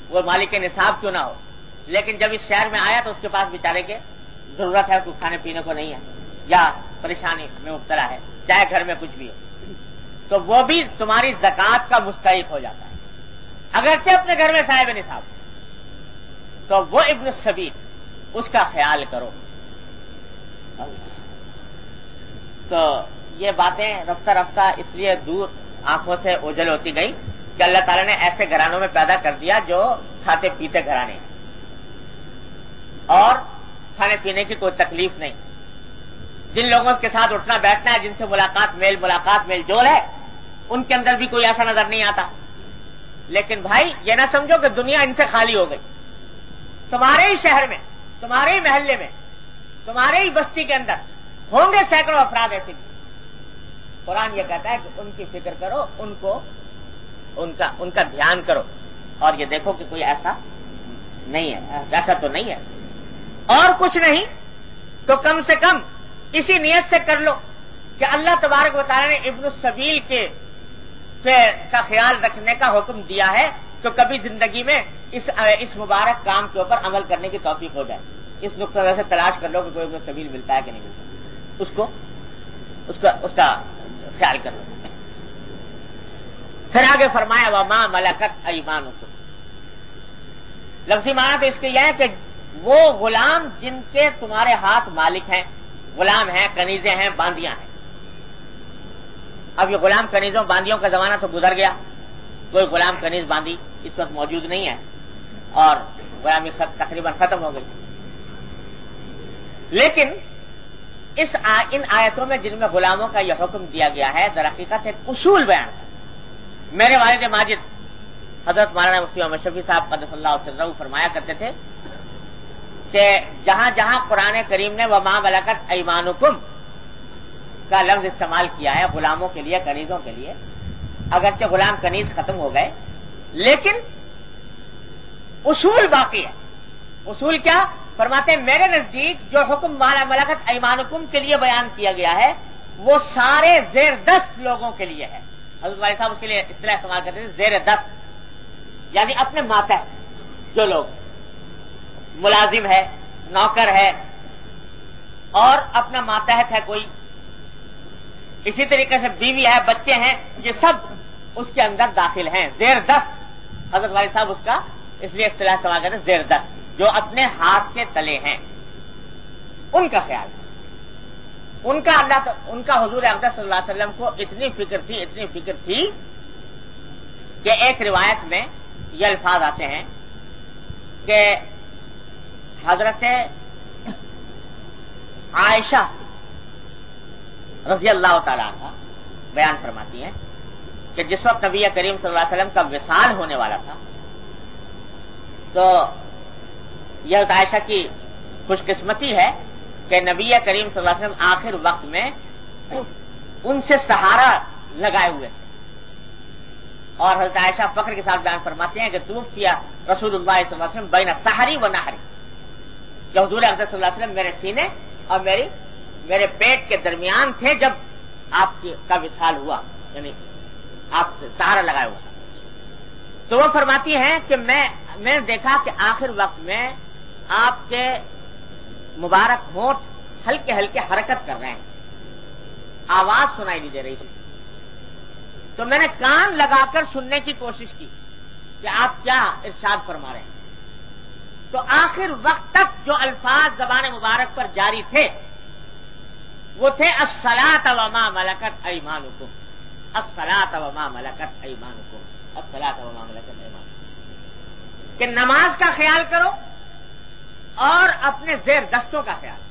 وہ مالک نصاب کیوں نہ ہو، لیکن جب اس شہر میں آیا تو اس کے پاس بیچارے کے ضرورت ہے، کوئی کھانے پینے کو نہیں ہے یا پریشانی میں مبتلا ہے، چاہے گھر میں کچھ بھی ہو، تو وہ بھی تمہاری زکات کا مستحق ہو جاتا ہے، اگرچہ اپنے گھر میں صاحب نصاب، تو وہ ابن السبیل، اس کا خیال کرو۔ تو یہ باتیں رفتہ رفتہ اس لیے دور آنکھوں سے اوجھل ہوتی گئی کہ اللہ تعالیٰ نے ایسے گھرانوں میں پیدا کر دیا جو کھاتے پیتے گھرانے ہیں اور کھانے پینے کی کوئی تکلیف نہیں، جن لوگوں کے ساتھ اٹھنا بیٹھنا ہے، جن سے ملاقات میل جول ہے، ان کے اندر بھی کوئی ایسا نظر نہیں آتا۔ لیکن بھائی یہ نہ سمجھو کہ دنیا ان سے خالی ہو گئی، تمہارے ہی شہر میں، تمہارے ہی محلے میں، تمہارے ہی بستی کے اندر ہوں گے سینکڑوں افراد ایسے بھی۔ قرآن یہ کہتا ہے کہ ان کی فکر کرو، ان کا دھیان کرو، اور یہ دیکھو کہ کوئی ایسا نہیں ہے، ایسا تو نہیں ہے، اور کچھ نہیں تو کم سے کم اسی نیت سے کر لو کہ اللہ تبارک و تعالیٰ نے ابن السبیل کا خیال رکھنے کا حکم دیا ہے، تو کبھی زندگی میں اس مبارک کام کے اوپر عمل کرنے کی توفیق ہو جائے۔ اس نقطہ سے تلاش کر لو کہ کوئی ابن السبیل ملتا ہے کہ نہیں ملتا، اس کا خیال کر لو۔ پھر آگے فرمایا وما ملکت ایمانکم، لفظی معنی تو اس کے یہ ہے کہ وہ غلام جن کے تمہارے ہاتھ مالک ہیں، غلام ہیں، کنیزیں ہیں، باندیاں ہیں۔ اب یہ غلام کنیزوں باندیوں کا زمانہ تو گزر گیا، کوئی غلام کنیز باندی اس وقت موجود نہیں ہے، اور غلامی تقریباً ختم ہو گئی۔ لیکن ان آیتوں میں جن میں غلاموں کا یہ حکم دیا گیا ہے، در حقیقت ایک اصول بیان ہے۔ میرے والد ماجد حضرت مولانا مفتی محمد شفیع صاحب قدس اللہ سرہ فرمایا کرتے تھے کہ جہاں جہاں قرآن کریم نے وما ملکت ایمانکم کا لفظ استعمال کیا ہے غلاموں کے لیے، کنیزوں کے لیے، اگرچہ غلام کنیز ختم ہو گئے، لیکن اصول باقی ہے۔ اصول کیا فرماتے ہیں؟ میرے نزدیک جو حکم ملکت ایمانکم کے لیے بیان کیا گیا ہے وہ سارے زیر دست لوگوں کے لیے ہے۔ حضرت والد صاحب اس کے لیے اصطلاح استعمال کرتے تھے زیر دست، یعنی اپنے ماتحت جو لوگ، ملازم ہے، نوکر ہے اور اپنا ماتحت ہے کوئی، اسی طریقے سے بیوی ہے، بچے ہیں، یہ سب اس کے اندر داخل ہیں، زیر دست۔ حضرت والد صاحب اس کا اس لیے اصطلاح استعمال کرتے ہیں زیر دست، جو اپنے ہاتھ کے تلے ہیں، ان کا خیال ہے، ان کا حضور اقدس صلی اللہ علیہ وسلم کو اتنی فکر تھی کہ ایک روایت میں یہ الفاظ آتے ہیں کہ حضرت عائشہ رضی اللہ تعالی عنہ بیان فرماتی ہیں کہ جس وقت نبی کریم صلی اللہ علیہ وسلم کا وصال ہونے والا تھا، تو یہ عائشہ کی خوش قسمتی ہے کہ نبی کریم صلی اللہ علیہ وسلم آخر وقت میں ان سے سہارا لگائے ہوئے تھے، اور حضرت عائشہ فخر کے ساتھ بیان فرماتے ہیں کہ توفی رسول اللہ صلی اللہ علیہ وسلم بین سحری و نحری، کہ حضور اقدس صلی اللہ علیہ وسلم میرے سینے اور میرے پیٹ کے درمیان تھے جب آپ کا وصال ہوا، یعنی آپ سے سہارا لگایا ہوا۔ تو وہ فرماتی ہیں کہ میں دیکھا کہ آخر وقت میں آپ کے مبارک ہونٹ ہلکے ہلکے حرکت کر رہے ہیں، آواز سنائی نہیں دے رہی تھی، تو میں نے کان لگا کر سننے کی کوشش کی کہ آپ کیا ارشاد فرما رہے ہیں۔ تو آخر وقت تک جو الفاظ زبان مبارک پر جاری تھے وہ تھے الصلاۃ وما ملکت ایمانکم، الصلاۃ وما ملکت ایمانکم، الصلاۃ وما ملکت ایمانکم، کہ نماز کا خیال کرو اور اپنے زیر دستوں کا خیال،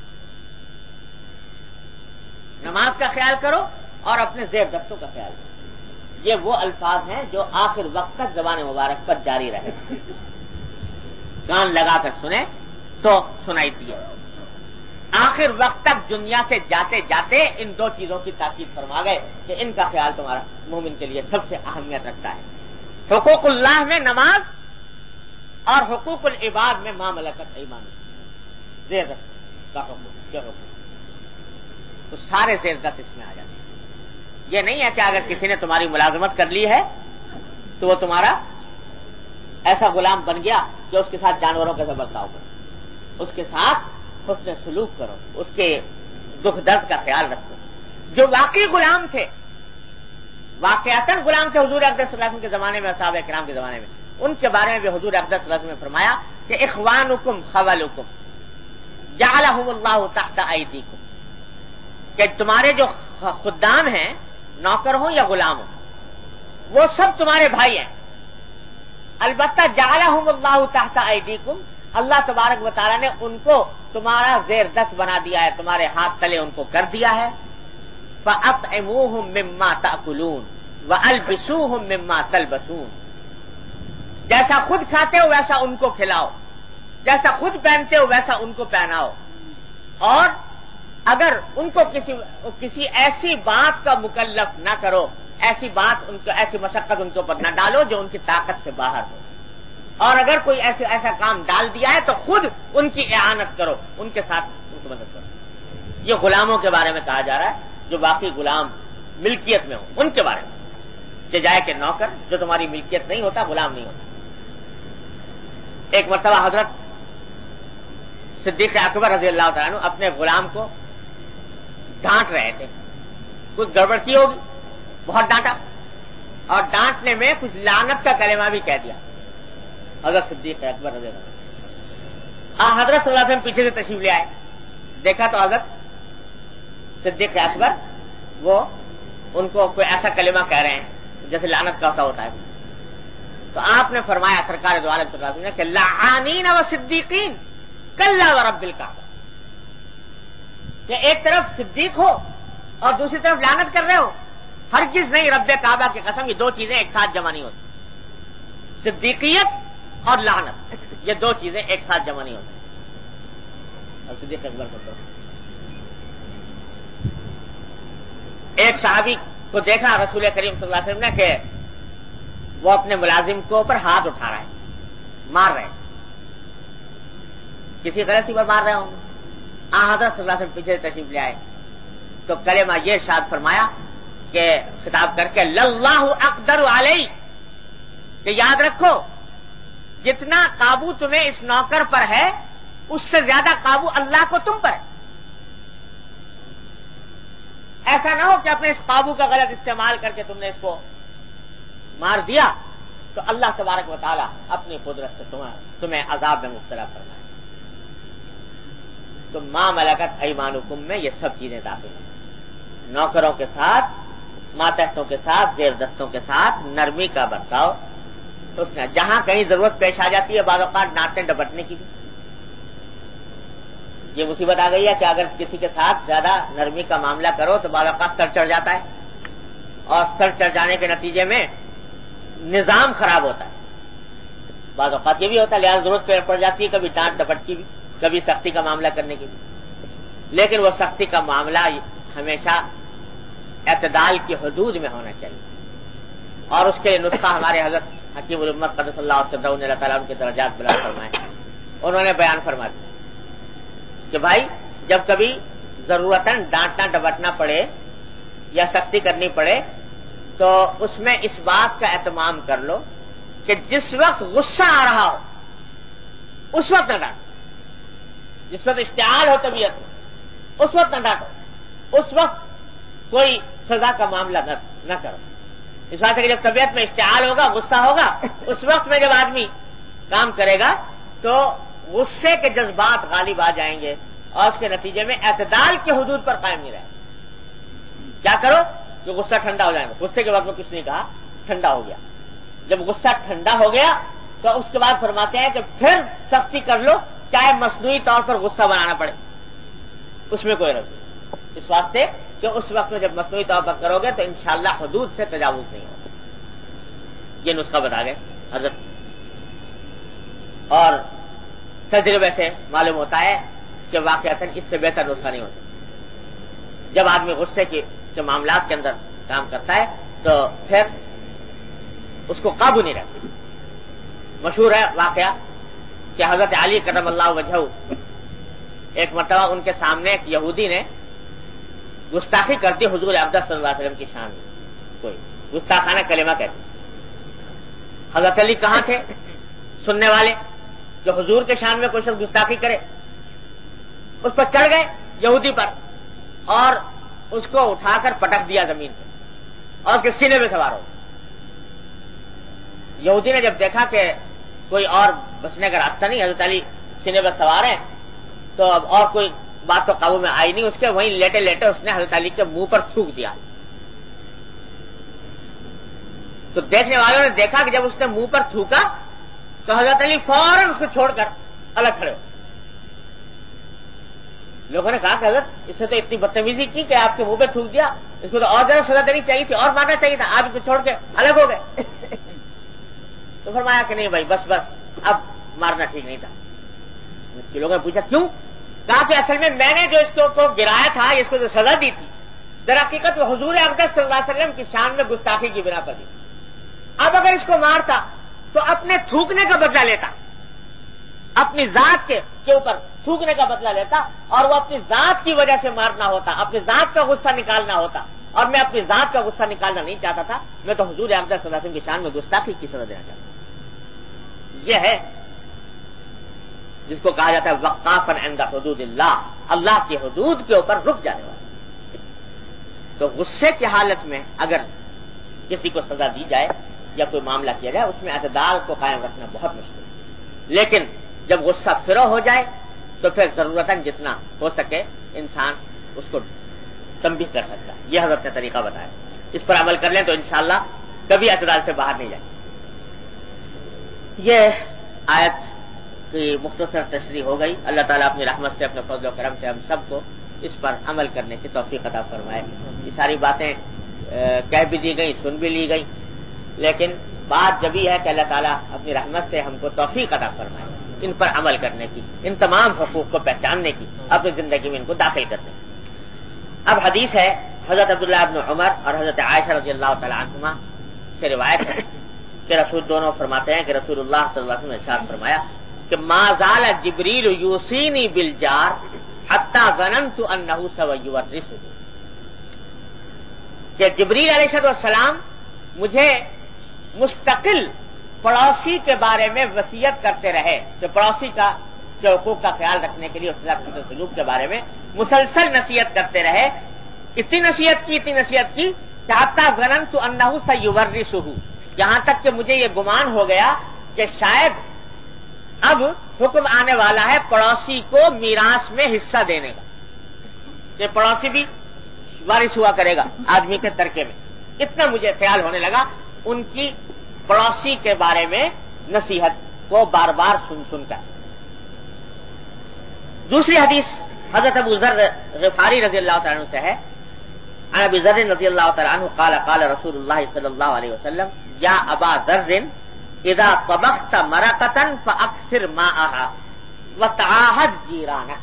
نماز کا خیال کرو اور اپنے زیر دستوں کا خیال کرو۔ یہ وہ الفاظ ہیں جو آخر وقت تک زبان مبارک پر جاری رہے، کان لگا کر سنیں تو سنائی دیے۔ آخر وقت تک دنیا سے جاتے جاتے ان دو چیزوں کی تاکید فرما گئے کہ ان کا خیال تمہارا مومن کے لیے سب سے اہمیت رکھتا ہے، حقوق اللہ میں نماز اور حقوق العباد میں ما ملکت ایمانکم، زیر دست کا حقوق، تو سارے زیر دست اس میں آ جاتے ہیں۔ یہ نہیں ہے کہ اگر کسی نے تمہاری ملازمت کر لی ہے تو وہ تمہارا ایسا غلام بن گیا کہ اس کے ساتھ جانوروں کا برتاؤ کرو، اس کے ساتھ حسن سلوک کرو، اس کے دکھ درد کا خیال رکھو۔ جو واقعی غلام تھے، واقعتاً غلام تھے حضور اقدس صلی اللہ علیہ وسلم کے زمانے میں، صحابہ کرام کے زمانے میں، ان کے بارے میں بھی حضور اقدس صلی اللہ علیہ وسلم نے فرمایا کہ اخوانکم خولکم جعلہم اللہ تحت ایدیکم، کہ تمہارے جو خدام ہیں، نوکر ہوں یا غلام ہوں، وہ سب تمہارے بھائی ہیں، البتہ جعلہم اللہ تحت ایدیکم، اللہ تبارک و تعالیٰ نے ان کو تمہارا زیر دست بنا دیا ہے، تمہارے ہاتھ تلے ان کو کر دیا ہے۔ فَأَطْعِمُوهُم مِّمَّا تَأْكُلُونَ وَأَلْبِسُوهُم مِّمَّا تَلْبَسُونَ، جیسا خود کھاتے ہو ویسا ان کو کھلاؤ، جیسا خود پہنتے ہو ویسا ان کو پہناؤ، اور اگر ان کو کسی ایسی بات کا مکلف نہ کرو، ایسی بات ان کو، ایسی مشقت ان کے اوپر نہ ڈالو جو ان کی طاقت سے باہر ہو، اور اگر کوئی ایسا کام ڈال دیا ہے تو خود ان کی اعانت کرو، ان کے ساتھ ان کی مدد کرو۔ یہ غلاموں کے بارے میں کہا جا رہا ہے، جو واقعی غلام ملکیت میں ہو، ان کے بارے میں، جائے کہ نوکر جو تمہاری ملکیت نہیں ہوتا، غلام نہیں ہوتا۔ ایک مرتبہ حضرت صدیق اکبر رضی اللہ تعالیٰ عنہ اپنے غلام کو ڈانٹ رہے تھے، کچھ گڑبڑ کی ہوگی، بہت ڈانٹا، اور ڈانٹنے میں کچھ لعنت کا کلمہ بھی کہہ دیا حضرت صدیق اکبر رضی اللہ عنہ۔ حضرت صلی اللہ علیہ وسلم پیچھے سے تشریف لے آئے، دیکھا تو حضرت صدیق اکبر وہ ان کو کوئی ایسا کلمہ کہہ رہے ہیں جیسے لعنت کا ہوتا ہے، تو آپ نے فرمایا سرکار دو عالم صلی اللہ علیہ وسلم نے کہ لعانین و صدیقین کلا ورب الکعبہ، کہ ایک طرف صدیق ہو اور دوسری طرف لعنت کر رہے ہو، ہرگز نہیں، رب کعبہ کی قسم، یہ دو چیزیں ایک ساتھ جمع نہیں ہوتی، صدیقیت اور لعنت، یہ دو چیزیں ایک ساتھ جمع نہیں ہوتی۔ اور صدیق اکبر کو ایک صحابی کو دیکھا رسول کریم صلی اللہ علیہ وسلم نے کہ وہ اپنے ملازم کو اوپر ہاتھ اٹھا رہا ہے، مار رہے ہیں، کسی غلطی پر مار رہے ہوں گے۔ حضرت صلی اللہ علیہ وسلم پیچھے تشریف لے آئے تو کلمہ یہ ارشاد فرمایا کہ خطاب کر کے للہ اقدر علیہ، کہ یاد رکھو جتنا قابو تمہیں اس نوکر پر ہے اس سے زیادہ قابو اللہ کو تم پر ہے۔ ایسا نہ ہو کہ اپنے اس قابو کا غلط استعمال کر کے تم نے اس کو مار دیا تو اللہ تبارک و تعالیٰ اپنی قدرت سے تمہیں عذاب میں مبتلا فرمائے۔ تو ما ملکت ایمانکم میں یہ سب چیزیں داخل ہیں، نوکروں کے ساتھ، ماتحتوں کے ساتھ، زیر دستوں کے ساتھ نرمی کا برتاؤ، اس نے جہاں کہیں ضرورت پیش آ جاتی ہے بعض اوقات ڈانٹنے ڈپٹنے کی بھی، یہ مصیبت آ گئی ہے کہ اگر کسی کے ساتھ زیادہ نرمی کا معاملہ کرو تو بعض اوقات سر چڑھ جاتا ہے، اور سر چڑھ جانے کے نتیجے میں نظام خراب ہوتا ہے، بعض اوقات یہ بھی ہوتا ہے، لہٰذا ضرورت پڑ جاتی ہے کبھی ڈانٹ ڈپٹ کی بھی، کبھی سختی کا معاملہ کرنے کی بھی، لیکن وہ سختی کا معاملہ ہمیشہ اعتدال کی حدود میں ہونا چاہیے، اور اس کے نسخہ ہمارے حضرت حکیم الامت قدس اللہ صدرہ نے اللہ تعالیٰ ان کے درجات بلند فرمائے، انہوں نے بیان فرما دیا کہ بھائی جب کبھی ضرورتاً ڈانٹنا ڈپٹنا پڑے یا سختی کرنی پڑے تو اس میں اس بات کا اہتمام کر لو کہ جس وقت غصہ آ رہا ہو اس وقت نہ ڈانٹو، جس وقت اشتعال ہو طبیعت میں اس وقت نہ ڈانٹو، اس وقت کوئی سزا کا معاملہ نہ کرو، اس بات سے کہ جب طبیعت میں اشتعال ہوگا، غصہ ہوگا، اس وقت میں جب آدمی کام کرے گا تو غصے کے جذبات غالب آ جائیں گے اور اس کے نتیجے میں اعتدال کے حدود پر قائم نہیں رہے گا۔ کیا کرو کہ غصہ ٹھنڈا ہو جائے گا، غصے کے وقت میں کچھ نہیں کہا، ٹھنڈا ہو گیا، جب غصہ ٹھنڈا ہو گیا تو اس کے بعد فرماتے ہیں کہ پھر سختی کر لو، چاہے مصنوعی طور پر غصہ بنانا پڑے، اس میں کوئی رد نہیں، اس واسطے کہ اس وقت میں جب مصنوعی طور پر کرو گے تو انشاءاللہ حدود سے تجاوز نہیں ہوگا۔ یہ نسخہ بتا گئے حضرت، اور تجربے سے معلوم ہوتا ہے کہ واقعتاً اس سے بہتر نسخہ نہیں ہوتا۔ جب آدمی غصے کے معاملات کے اندر کام کرتا ہے تو پھر اس کو قابو نہیں رہتا۔ مشہور ہے واقعہ کہ حضرت علی کرم اللہ وجہہ ایک مرتبہ ان کے سامنے ایک یہودی نے گستاخی کر دی حضور اقدس صلی اللہ علیہ وسلم کی شان میں، کوئی گستاخانہ کلمہ کہتے۔ حضرت علی کہاں تھے؟ سننے والے جو حضور کے شان میں کوئی شخص گستاخی کرے اس پر چڑھ گئے یہودی پر اور اس کو اٹھا کر پٹک دیا زمین پہ اور اس کے سینے پہ سوار ہو. یہودی نے جب دیکھا کہ کوئی اور بچنے کا راستہ نہیں, حضرت علی سینے پر سوار ہیں, تو اب اور کوئی بات تو قابو میں آئی نہیں اس کے, وہیں لیٹے لیٹے اس نے حضرت علی کے منہ پر تھوک دیا. تو دیکھنے والوں نے دیکھا کہ جب اس نے منہ پر تھوکا تو حضرت علی فوراً اس کو چھوڑ کر الگ کھڑے ہو. لوگوں نے کہا کہ حضرت اس سے تو اتنی بدتمیزی کی کہ آپ کے منہ پہ تھوک دیا, اس کو تو اور زیادہ سزا دینی چاہیے تھی, اور مارنا چاہیے تھا, آپ اس کو چھوڑ کے الگ ہو گئے. تو فرمایا کہ نہیں بھائی بس اب مارنا ٹھیک نہیں تھا. لوگوں نے پوچھا کیوں؟ کہا کہ اصل میں نے جو اس کو گرایا تھا, اس کو جو سزا دی تھی, در حقیقت وہ حضور اقدس صلی اللہ علیہ وسلم کی شان میں گستاخی کی بنا پر دی. اب اگر اس کو مارتا تو اپنے تھوکنے کا بدلہ لیتا, اپنی ذات کے اوپر تھوکنے کا بدلہ لیتا, اور وہ اپنی ذات کی وجہ سے مارنا ہوتا, اپنی ذات کا غصہ نکالنا ہوتا, اور میں اپنی ذات کا غصہ نکالنا نہیں چاہتا تھا. میں تو حضور اقدس صلی اللہ علیہ وسلم کی شان میں گستاخی کی سزا دینا چاہتا ہوں. یہ ہے جس کو کہا جاتا ہے وقافا عند حدود اللہ, اللہ کی حدود کے اوپر رک جانے والا. تو غصے کی حالت میں اگر کسی کو سزا دی جائے یا کوئی معاملہ کیا جائے اس میں اعتدال کو قائم رکھنا بہت مشکل ہے. لیکن جب غصہ فرو ہو جائے تو پھر ضرورتاً جتنا ہو سکے انسان اس کو تنبیہ کر سکتا ہے. یہ حضرت نے طریقہ بتایا, اس پر عمل کر لیں تو انشاءاللہ کبھی اعتدال سے باہر نہیں جائیں. یہ آیت کی مختصر تشریح ہو گئی. اللہ تعالیٰ اپنی رحمت سے اپنے فضل و کرم سے ہم سب کو اس پر عمل کرنے کی توفیق عطا فرمائے. یہ ساری باتیں کہہ بھی دی گئی, سن بھی لی گئی, لیکن بات جب یہ ہے کہ اللہ تعالیٰ اپنی رحمت سے ہم کو توفیق عطا فرمائے ان پر عمل کرنے کی, ان تمام حقوق کو پہچاننے کی, اپنی زندگی میں ان کو داخل کرنے کی. اب حدیث ہے حضرت عبداللہ ابن عمر اور حضرت عائشہ رضی اللہ تعالی عنہما سے روایت ہے کہ رسول دونوں فرماتے ہیں کہ رسول اللہ صلی اللہ علیہ وسلم نے ارشاد فرمایا کہ ما زال جبریل یوصینی بالجار حتی ظننت انہ سیورثہ, کہ جبریل علیہ السلام مجھے مستقل پڑوسی کے بارے میں وصیت کرتے رہے, کہ پڑوسی کا کے حقوق کا خیال رکھنے کے لیے اس کے سلوک کے بارے میں مسلسل نصیحت کرتے رہے. اتنی نصیحت کی کہ حتی ظننت انہ سیورثہ, یہاں تک کہ مجھے یہ گمان ہو گیا کہ شاید اب حکم آنے والا ہے پڑوسی کو میراث میں حصہ دینے کا, کہ پڑوسی بھی وارث ہوا کرے گا آدمی کے ترکے میں. اتنا مجھے خیال ہونے لگا ان کی پڑوسی کے بارے میں نصیحت کو بار بار سن کر. دوسری حدیث حضرت ابو ذر غفاری رضی اللہ تعالیٰ عنہ سے ہے. عن ابی ذر رضی اللہ تعالیٰ عنہ قال قال رسول اللہ صلی اللہ علیہ وسلم یا ابا ذر اذا طبخت مرقة فاکثر ماءها وتعاهد جیرانک.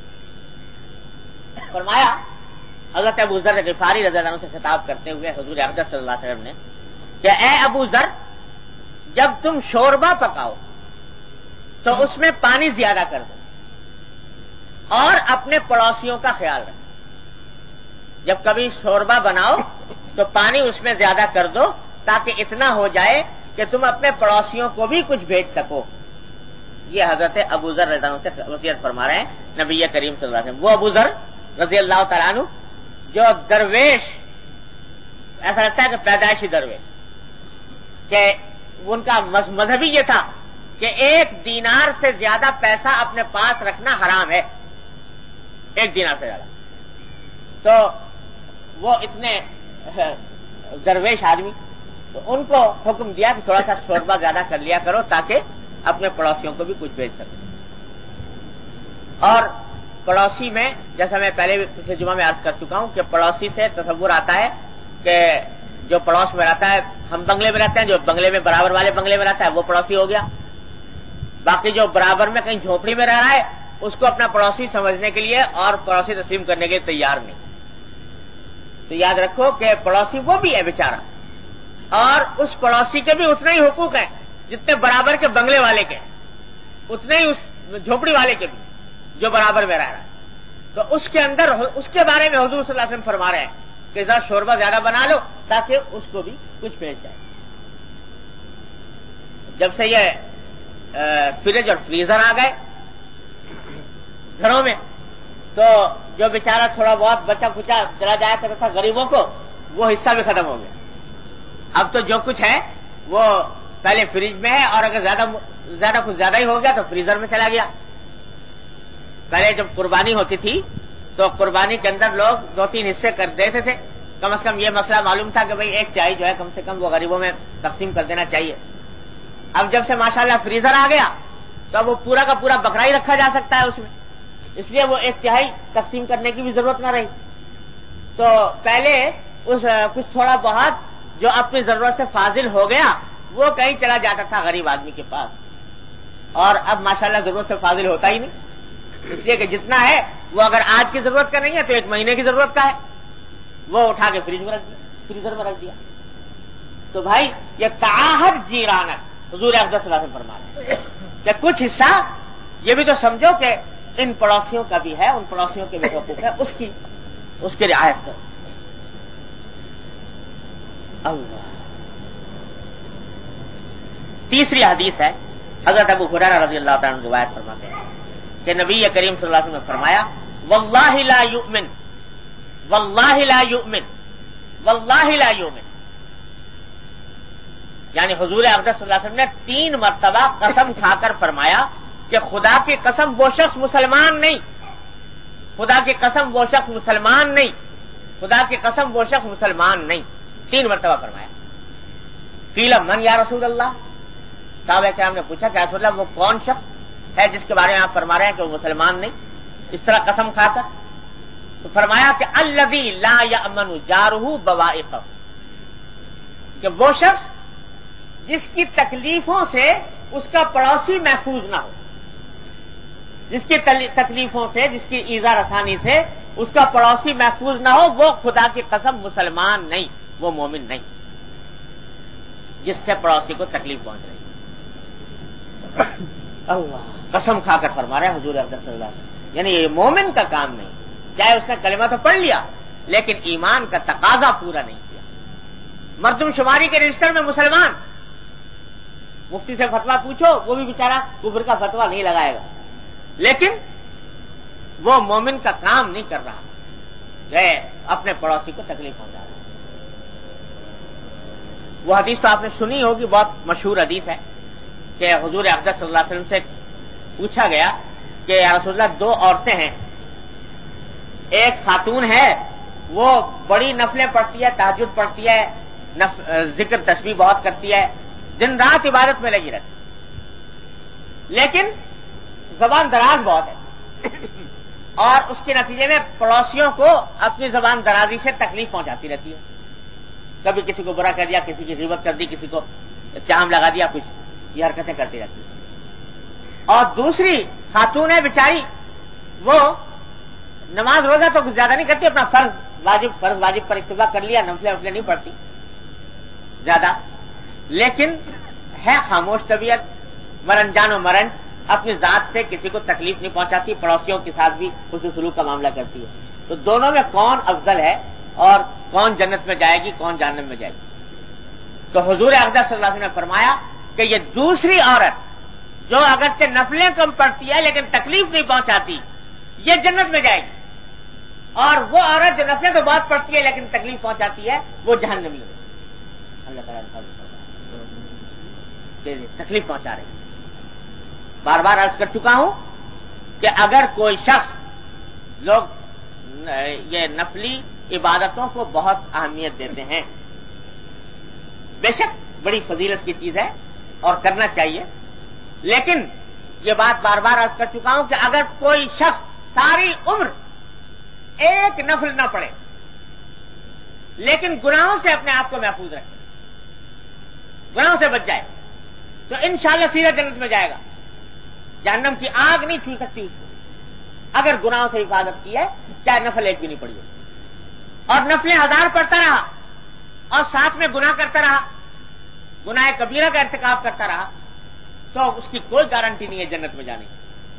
فرمایا حضرت ابو ذر غفاری رضی اللہ عنہ سے خطاب کرتے ہوئے حضور اقدس صلی اللہ علیہ وسلم نے کہ اے ابو ذر, جب تم شوربہ پکاؤ تو اس میں پانی زیادہ کر دو اور اپنے پڑوسیوں کا خیال رکھو. جب کبھی شوربہ بناؤ تو پانی اس میں زیادہ کر دو تاکہ اتنا ہو جائے کہ تم اپنے پڑوسیوں کو بھی کچھ بھیج سکو. یہ حضرت ابو ذر رضی اللہ عنہ سے وصیت فرما رہے ہیں نبی کریم صلی اللہ علیہ وسلم. وہ ابو ذر رضی اللہ تعالیٰ عنہ جو درویش, ایسا لگتا ہے کہ پیدائشی درویش, کہ ان کا مذہبی یہ تھا کہ 1 دینار سے زیادہ پیسہ اپنے پاس رکھنا حرام ہے, 1 دینار سے زیادہ. تو وہ اتنے درویش آدمی, تو ان کو حکم دیا کہ تھوڑا سا شوربہ زیادہ کر لیا کرو تاکہ اپنے پڑوسیوں کو بھی کچھ بھیج سکیں. اور پڑوسی میں جیسا میں پہلے بھی پچھلے جمعہ میں عرض کر چکا ہوں کہ پڑوسی سے تصور آتا ہے کہ جو پڑوس میں رہتا ہے, ہم بنگلے میں رہتے ہیں, جو بنگلے میں برابر والے بنگلے میں رہتا ہے وہ پڑوسی ہو گیا. باقی جو برابر میں کہیں جھونپڑی میں رہ رہا ہے اس کو اپنا پڑوسی سمجھنے کے لیے اور پڑوسی تسلیم کرنے کے لیے تیار نہیں. تو یاد رکھو کہ پڑوسی وہ بھی ہے بیچارہ, اور اس پڑوسی کے بھی اتنے ہی حقوق ہیں جتنے برابر کے بنگلے والے کے, اتنے ہی اس جھونپڑی والے کے بھی جو برابر میں رہ رہا ہے. تو اس کے اندر اس کے بارے میں حضور صلی اللہ علیہ وسلم فرما رہے ہیں کہ ذرا شوربہ زیادہ بنا لو تاکہ اس کو بھی کچھ بھیج جائے. جب سے یہ فریج اور فریزر آ گئے گھروں میں، تو جو بیچارہ تھوڑا بہت بچا کچا چلا جایا کرتا تھا غریبوں کو، وہ حصہ بھی ختم ہو گیا۔ اب تو جو کچھ ہے وہ پہلے فریج میں ہے، اور اگر زیادہ کچھ زیادہ ہی ہو گیا تو فریزر میں چلا گیا۔ پہلے جب قربانی ہوتی تھی تو قربانی کے اندر لوگ 2-3 حصے کر دیتے تھے، کم از کم یہ مسئلہ معلوم تھا کہ بھئی 1/3 جو ہے کم سے کم وہ غریبوں میں تقسیم کر دینا چاہیے۔ اب جب سے ماشاءاللہ فریزر آ گیا تو اب وہ پورا کا پورا بکرا ہی رکھا جا سکتا ہے اس میں، اس لیے وہ 1/3 تقسیم کرنے کی بھی ضرورت نہ رہی۔ تو پہلے کچھ تھوڑا بہت جو اپنی ضرورت سے فاضل ہو گیا وہ کہیں چلا جاتا تھا غریب آدمی کے پاس، اور اب ماشاءاللہ ضرورت سے فاضل ہوتا ہی نہیں، اس لیے کہ جتنا ہے وہ اگر آج کی ضرورت کا نہیں ہے تو 1 مہینے کی ضرورت کا ہے، وہ اٹھا کے فریزر میں رکھ دیا۔ تو بھائی یہ تعاہد جیرانت حضور اقدس صلی اللہ علیہ وسلم فرما رہے ہیں کہ کچھ حصہ یہ بھی تو سمجھو کہ ان پڑوسیوں کا بھی ہے، ان پڑوسیوں کے بھی حقوق ہے، اس کی رعایت کرو۔ اللہ۔ تیسری حدیث ہے، حضرت ابو ہریرہ رضی اللہ تعالیٰ عنہ روایت فرماتے ہیں کہ نبی کریم صلی اللہ علیہ وسلم نے فرمایا واللہ لا یؤمن، واللہ لا یؤمن، واللہ لا یؤمن، یعنی حضور اقدس صلی اللہ علیہ وسلم نے 3 مرتبہ قسم کھا کر فرمایا کہ خدا کی قسم وہ شخص مسلمان نہیں، خدا کی قسم وہ شخص مسلمان نہیں، خدا کی قسم وہ شخص مسلمان نہیں، 3 مرتبہ فرمایا۔ قیل من یا رسول اللہ، صحابہ کرام نے پوچھا کہ رسول اللہ وہ کون شخص ہے جس کے بارے میں آپ فرما رہے ہیں کہ وہ مسلمان نہیں اس طرح قسم کھا کر؟ تو فرمایا کہ الذی لا یأمن جارہ بوائقہ، کہ وہ شخص جس کی تکلیفوں سے اس کا پڑوسی محفوظ نہ ہو، جس کی تکلیفوں سے، جس کی ایذا رسانی سے اس کا پڑوسی محفوظ نہ ہو، وہ خدا کی قسم مسلمان نہیں، وہ مومن نہیں، جس سے پڑوسی کو تکلیف پہنچ رہی۔ اللہ، قسم کھا کر فرما رہے ہیں حضور اقدس صلی اللہ علیہ وسلم، یعنی یہ مومن کا کام نہیں، چاہے اس نے کلمہ تو پڑھ لیا لیکن ایمان کا تقاضا پورا نہیں کیا۔ مردم شماری کے رجسٹر میں مسلمان، مفتی سے فتویٰ پوچھو وہ بھی بیچارہ کفر کا فتویٰ نہیں لگائے گا، لیکن وہ مومن کا کام نہیں کر رہا، جو اپنے پڑوسی کو تکلیف پہنچا رہا ہے۔ وہ حدیث تو آپ نے سنی ہوگی، بہت مشہور حدیث ہے کہ حضور اقدس صلی اللہ علیہ وسلم سے پوچھا گیا کہ یا رسول اللہ 2 عورتیں ہیں، ایک خاتون ہے وہ بڑی نفلیں پڑھتی ہے، تہجد پڑھتی ہے، ذکر تسبیح بہت کرتی ہے، دن رات عبادت میں لگی رہتی، لیکن زبان دراز بہت ہے اور اس کے نتیجے میں پڑوسیوں کو اپنی زبان درازی سے تکلیف پہنچاتی رہتی ہے، کبھی کسی کو برا کر دیا، کسی کی غیبت کر دی، کسی کو چام لگا دیا، کچھ یہ حرکتیں کرتی رہتی ہے۔ اور دوسری خاتون ہے بیچاری، وہ نماز روزہ تو کچھ زیادہ نہیں کرتی، اپنا فرض واجب پر اکتفا کر لیا، نفلیں نہیں پڑھتی زیادہ، لیکن ہے خاموش طبیعت، مرنجان و مرنج، اپنی ذات سے کسی کو تکلیف نہیں پہنچاتی، پڑوسیوں کے ساتھ بھی حسن سلوک کا معاملہ کرتی ہے۔ تو دونوں میں کون افضل ہے اور کون جنت میں جائے گی، کون جہنم میں جائے گی؟ تو حضور اقدس صلی اللہ علیہ وسلم نے فرمایا کہ یہ دوسری عورت جو اگرچہ نفلیں کم پڑتی ہے لیکن تکلیف نہیں پہنچاتی، یہ جنت میں جائے گی، اور وہ عورت جو نفلیں تو بہت پڑتی ہے لیکن تکلیف پہنچاتی ہے وہ جہنمی ہے۔ اللہ تعالیٰ تکلیف پہنچا رہی ہے۔ بار بار عرض کر چکا ہوں کہ اگر کوئی شخص، لوگ یہ نفلی عبادتوں کو بہت اہمیت دیتے ہیں، بے شک بڑی فضیلت کی چیز ہے اور کرنا چاہیے، لیکن یہ بات بار بار عرض کر چکا ہوں کہ اگر کوئی شخص ساری عمر ایک نفل نہ پڑے لیکن گناہوں سے اپنے آپ کو محفوظ رکھے، گناہوں سے بچ جائے، تو انشاءاللہ سیدھا جنت میں جائے گا، جہنم کی آگ نہیں چھو سکتی اس کو، اگر گناہوں سے حفاظت کی ہے، چاہے نفل ایک بھی نہیں پڑی ہو، اور نفلیں 1000 پڑھتا رہا اور ساتھ میں گناہ کرتا رہا، گناہ کبیرہ کا ارتکاب کرتا رہا، تو اس کی کوئی گارنٹی نہیں ہے جنت میں جانے کی۔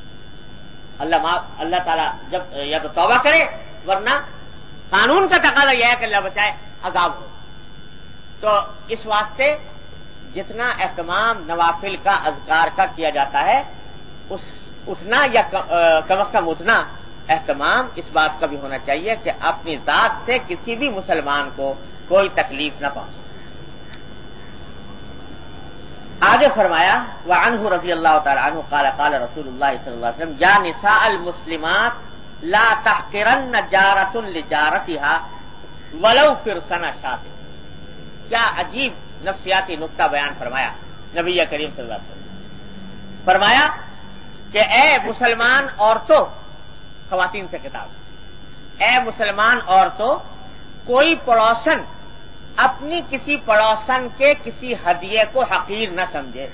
اللہ تعالیٰ جب یا تو توبہ کرے، ورنہ قانون کا تقاضا یہ ہے کہ اللہ بچائے عذاب ہو۔ تو اس واسطے جتنا اہتمام نوافل کا اذکار کا کیا جاتا ہے اتنا یا کم از کم اتنا اہتمام اس بات کا بھی ہونا چاہیے کہ اپنی ذات سے کسی بھی مسلمان کو کوئی تکلیف نہ پہنچے۔ آگے فرمایا وعنہ رضی اللہ تعالی عنہ قال قال رسول اللہ صلی اللہ علیہ وسلم یا نساء المسلمات لا تحقرن جارۃ لجارتها ولو فرسن شاۃ۔ کیا عجیب نفسیاتی نکتہ بیان فرمایا نبی کریم صلی اللہ علیہ وسلم۔ فرمایا کہ اے مسلمان عورتوں، خواتین سے خطاب، اے مسلمان عورتوں، کوئی پڑوسن اپنی کسی پڑوسن کے کسی ہدیے کو حقیر نہ سمجھے،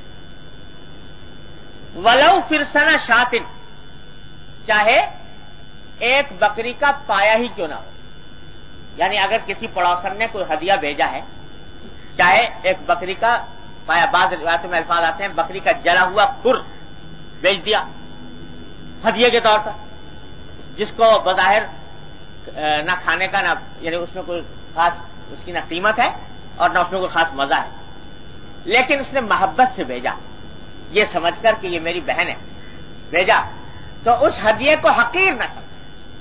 ولو فرسن شاتن، چاہے ایک بکری کا پایا ہی کیوں نہ ہو۔ یعنی اگر کسی پڑوسن نے کوئی ہدیہ بھیجا ہے، چاہے ایک بکری کا پایا، بعض روایتوں میں الفاظ آتے ہیں بکری کا جلا ہوا کھر بیچ دیا ہدیے کے طور پر، جس کو بظاہر نہ کھانے کا نہ، یعنی اس میں کوئی خاص اس کی نہ قیمت ہے اور نہ اس میں کوئی خاص مزہ ہے، لیکن اس نے محبت سے بھیجا، یہ سمجھ کر کہ یہ میری بہن ہے بھیجا، تو اس ہدیے کو حقیر نہ سمجھ۔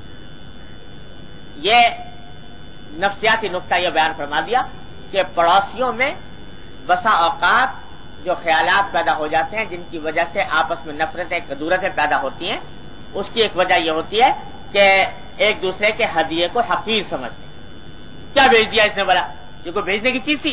یہ نفسیاتی نکتہ یہ بیان فرما دیا کہ پڑوسیوں میں بسا اوقات جو خیالات پیدا ہو جاتے ہیں جن کی وجہ سے آپس میں نفرتیں کدورتیں پیدا ہوتی ہیں، اس کی ایک وجہ یہ ہوتی ہے کہ ایک دوسرے کے ہدیے کو حقیر سمجھتے ہیں۔ کیا بھیج دیا اس نے، بولا یہ کوئی بھیجنے کی چیز تھی،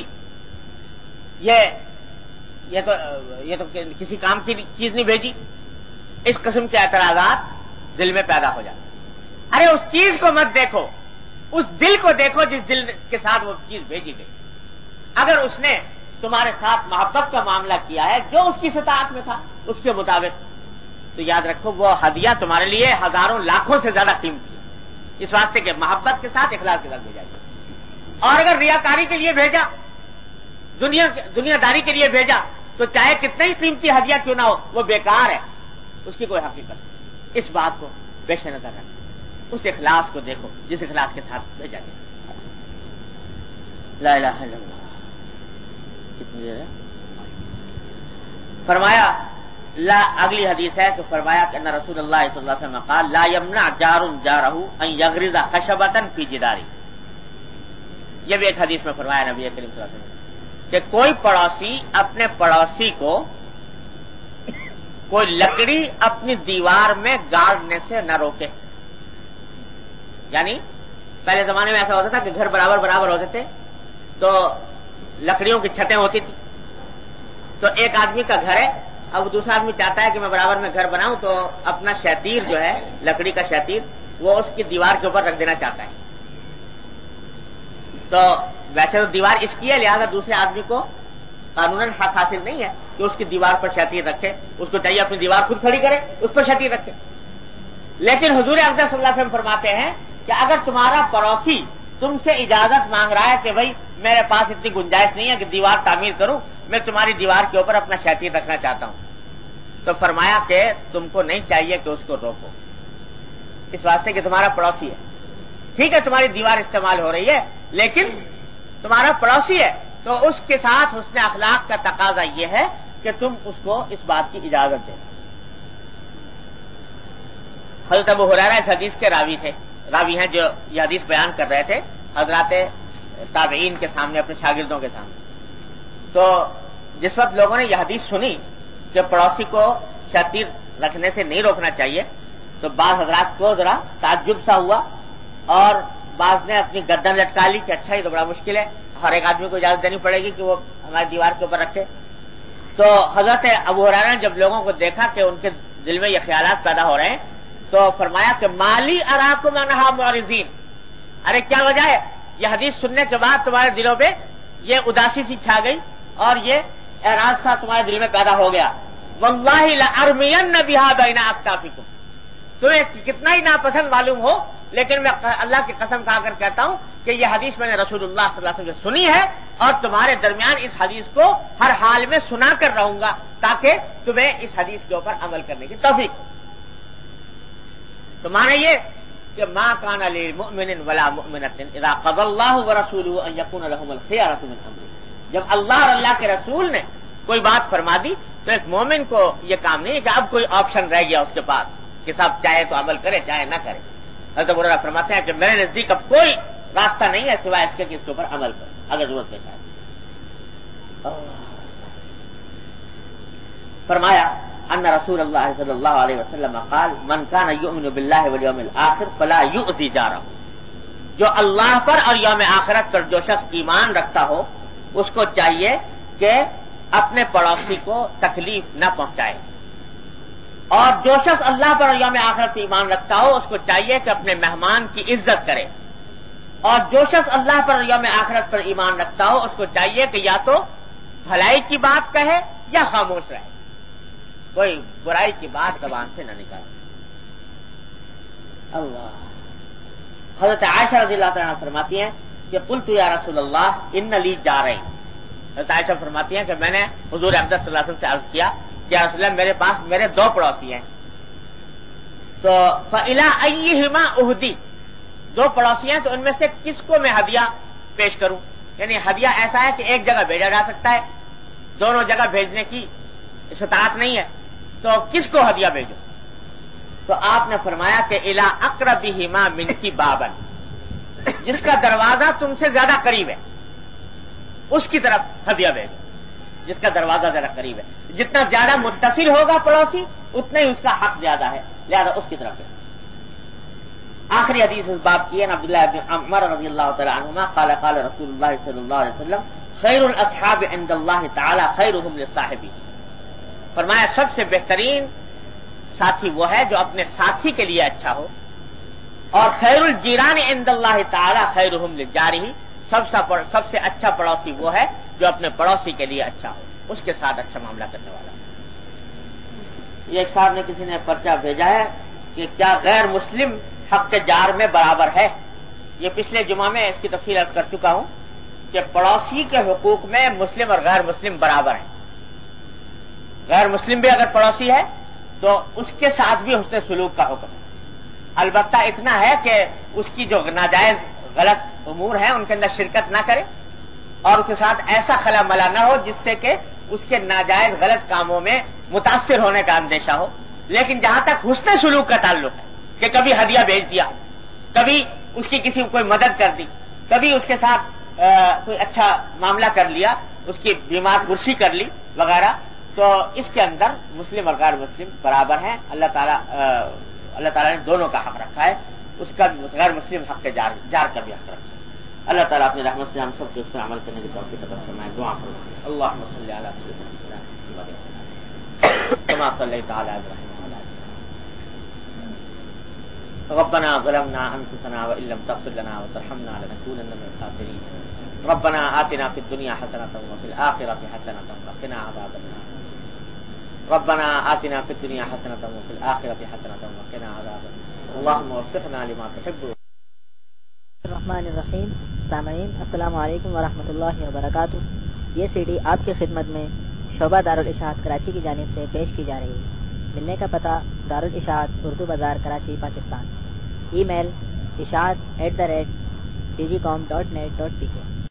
یہ تو کسی کام کی چیز نہیں بھیجی۔ اس قسم کے اعتراضات دل میں پیدا ہو جاتے ہیں۔ ارے اس چیز کو مت دیکھو، اس دل کو دیکھو جس دل کے ساتھ وہ چیز بھیجی گئی۔ اگر اس نے تمہارے ساتھ محبت کا معاملہ کیا ہے جو اس کی استطاعت میں تھا اس کے مطابق، تو یاد رکھو وہ ہدیہ تمہارے لیے ہزاروں لاکھوں سے زیادہ قیمتی ہے، اس واسطے کہ محبت کے ساتھ اخلاص کے ساتھ بھیجا گیا۔ اور اگر ریاکاری کے لیے بھیجا، دنیا داری کے لیے بھیجا، تو چاہے کتنا ہی قیمتی ہدیہ کیوں نہ ہو وہ بیکار ہے، اس کی کوئی حقیقت نہیں۔ اس بات کو پیش نظر رکھو، اس اخلاص کو دیکھو جس اخلاص کے ساتھ بھیجا گیا۔ لا الہ الا اللہ۔ کتنی دیر ہے؟ فرمایا لا، اگلی حدیث ہے کہ فرمایا کہ ان رسول اللہ صلی اللہ علیہ وسلم قال لا يمنع جار جارہ ان یغرز خشبۃ فی جدارہ۔ یہ بھی ایک حدیث میں فرمایا نبی کریم صلی اللہ علیہ وسلم کہ کوئی پڑوسی اپنے پڑوسی کو کوئی لکڑی اپنی دیوار میں گاڑنے سے نہ روکے۔ یعنی پہلے زمانے میں ایسا ہوتا تھا کہ گھر برابر برابر ہوتے تھے تو لکڑیوں کی چھتیں ہوتی تھی، تو ایک آدمی کا گھر ہے، اب دوسرا آدمی چاہتا ہے کہ میں برابر میں گھر بناؤں، تو اپنا شتیر جو ہے لکڑی کا شتیر وہ اس کی دیوار کے اوپر رکھ دینا چاہتا ہے۔ تو ویسے تو دیوار اس کی ہے، لہذا دوسرے آدمی کو قانوناً حق حاصل نہیں ہے کہ اس کی دیوار پر شتیر رکھے، اس کو چاہیے اپنی دیوار خود کھڑی کرے، اس پر شتیر رکھے۔ لیکن حضور اقدس صلی اللہ علیہ وسلم فرماتے ہیں کہ اگر تمہارا پڑوسی تم سے اجازت مانگ رہا ہے کہ بھائی میرے پاس اتنی گنجائش نہیں ہے کہ دیوار تعمیر کروں، میں تمہاری دیوار کے اوپر اپنا شتیر رکھنا چاہتا ہوں، تو فرمایا کہ تم کو نہیں چاہیے کہ اس کو روکو، اس واسطے کہ تمہارا پڑوسی ہے۔ ٹھیک ہے تمہاری دیوار استعمال ہو رہی ہے لیکن تمہارا پڑوسی ہے، تو اس کے ساتھ حسن اخلاق کا تقاضا یہ ہے کہ تم اس کو اس بات کی اجازت دیں۔ حضرت ابو ہریرہ اس حدیث کے راوی ہیں جو یہ حدیث بیان کر رہے تھے حضرات تابعین کے سامنے، اپنے شاگردوں کے سامنے۔ تو جس وقت لوگوں نے یہ حدیث سنی کہ پڑوسی کو شتیر رکھنے سے نہیں روکنا چاہیے، تو بعض حضرات کو ذرا تعجب سا ہوا اور بعض نے اپنی گردن لٹکا لی کہ اچھا یہ تو بڑا مشکل ہے، ہر ایک آدمی کو اجازت دینی پڑے گی کہ وہ ہماری دیوار کے اوپر رکھے۔ تو حضرت ابو ہریرہ نے جب لوگوں کو دیکھا کہ ان کے دل میں یہ خیالات پیدا ہو رہے ہیں تو فرمایا کہ مالی اراکم عنہا معرضین، ارے کیا وجہ ہے یہ حدیث سننے کے بعد تمہارے دلوں میں یہ اداسی سی چھا گئی اور یہ اعراض سا تمہارے دل میں پیدا ہو گیا؟ واللہ لارمین بہا بین اکتافکم، تمہیں کتنا ہی ناپسند معلوم ہو لیکن میں اللہ کی قسم کھا کر کہتا ہوں کہ یہ حدیث میں نے رسول اللہ صلی اللہ علیہ وسلم سے سنی ہے اور تمہارے درمیان اس حدیث کو ہر حال میں سنا کر رہوں گا تاکہ تمہیں اس حدیث کے اوپر عمل کرنے کی توفیق۔ تو مانا یہ کہ ما کان للمؤمن ولا مؤمنۃ اذا قضى الله ورسوله ان يكون لهم الخيارۃ من امرهم، جب اللہ اور اللہ کے رسول نے کوئی بات فرما دی تو ایک مومن کو یہ کام نہیں ہے کہ اب کوئی آپشن رہ گیا اس کے پاس کہ صاحب چاہے تو عمل کرے چاہے نہ کرے. حضرت ابو ہریرہ فرماتے ہیں کہ میرے نزدیک اب کوئی راستہ نہیں ہے سوائے اس کے کہ اس کے اوپر عمل کرے اگر ضرورت پیش آئے. فرمایا ان رسول اللہ صلی اللہ علیہ وسلم قال من كان يؤمن بالله واليوم الاخر فلا يؤذي جاره. جو اللہ پر اور یوم آخرت پر جو شخص ایمان رکھتا ہو اس کو چاہیے کہ اپنے پڑوسی کو تکلیف نہ پہنچائے, اور جو شخص اللہ پر اور یوم آخرت پر ایمان رکھتا ہو اس کو چاہیے کہ اپنے مہمان کی عزت کرے, اور جو شخص اللہ پر اور یوم آخرت پر ایمان رکھتا ہو اس کو چاہیے کہ یا تو بھلائی کی بات کہے یا خاموش رہے, کوئی برائی کی بات زبان سے نہ نکالے. اللہ. حضرت عائشہ رضی اللہ تعالیٰ فرماتی ہیں کہ قلت یا رسول اللہ ان لی جارین. حضرت عائشہ فرماتی ہیں کہ میں نے حضور اقدس صلی اللہ علیہ وسلم سے عرض کیا کہ یا رسول اللہ میرے پاس میرے 2 پڑوسی ہیں, تو فإلی ایہما اہدی, 2 پڑوسی ہیں تو ان میں سے کس کو میں ہدیہ پیش کروں, یعنی ہدیہ ایسا ہے کہ ایک جگہ بھیجا جا سکتا ہے, دونوں جگہ بھیجنے کی استطاعت نہیں ہے, تو کس کو ہدیہ بھیجو؟ تو آپ نے فرمایا کہ الی اقربہما منکی بابا, جس کا دروازہ تم سے زیادہ قریب ہے اس کی طرف ہدیہ بھیجو, جس کا دروازہ زیادہ قریب ہے. جتنا زیادہ متصل ہوگا پڑوسی اتنا ہی اس کا حق زیادہ ہے, لہذا اس کی طرف ہے. آخری حدیث اس باب کی ہے عبداللہ بن عمر رضی اللہ تعالی عنہما قال قال رسول اللہ صلی اللہ علیہ وسلم خیر الاصحاب عند اللہ تعالی خیرهم لصاحبہ. فرمایا سب سے بہترین ساتھی وہ ہے جو اپنے ساتھی کے لیے اچھا ہو, اور خیر الجیران عند اللہ تعالی خیرهم لجارہ, سب سے اچھا پڑوسی وہ ہے جو اپنے پڑوسی کے لیے اچھا ہو, اس کے ساتھ اچھا معاملہ کرنے والا. یہ ایک صاحب نے کسی نے پرچہ بھیجا ہے کہ کیا غیر مسلم حق کے جار میں برابر ہے. یہ پچھلے جمعہ میں اس کی تفصیل عرض کر چکا ہوں کہ پڑوسی کے حقوق میں مسلم اور غیر مسلم برابر ہیں. غیر مسلم بھی اگر پڑوسی ہے تو اس کے ساتھ بھی حسن سلوک کا حکم ہے. البتہ اتنا ہے کہ اس کی جو ناجائز غلط امور ہیں ان کے اندر شرکت نہ کرے, اور اس کے ساتھ ایسا خلا ملا نہ ہو جس سے کہ اس کے ناجائز غلط کاموں میں متاثر ہونے کا اندیشہ ہو. لیکن جہاں تک حسن سلوک کا تعلق ہے کہ کبھی ہدیہ بھیج دیا, کبھی اس کی کسی کو کوئی مدد کر دی, کبھی اس کے ساتھ کوئی اچھا معاملہ کر لیا, اس کی بیمار پرسی کر لی وغیرہ, تو اس کے اندر مسلم اور غیر مسلم برابر ہیں. اللہ تعالیٰ نے دونوں کا حق رکھا ہے, اس کا غیر مسلم حق کے جار کا بھی حق رکھا ہے. اللہ تعالیٰ اپنی رحمت سے ہم سب کو اس پر عمل کرنے کی توفیق عطا فرمائے. دعا کروں اللہم صلی علی سیدنا محمد کما صلیت علی ابراہیم ربنا ظلمنا انفسنا وان لم تغفر لنا وترحمنا لنكونن من الخاسرين. ربنا آتنا في الدنيا حسنة وفي الآخرة حسنة وقنا عذاب النار. ربنا آتنا في الدنيا حسنة وفي الآخرة حسنة وقنا عذاب النار. اللهم وفقنا لما تحب. الرحمن الرحیم. سامعین السلام علیکم ورحمۃ اللہ وبرکاتہ. یہ سی ڈی آپ کی خدمت میں شعبہ دارالاشاعت کراچی کی جانب سے پیش کی جا رہی ہے. ملنے کا پتہ دارالاشاعت اردو بازار کراچی پاکستان. ای میل اشاعت@digicom.net.pk.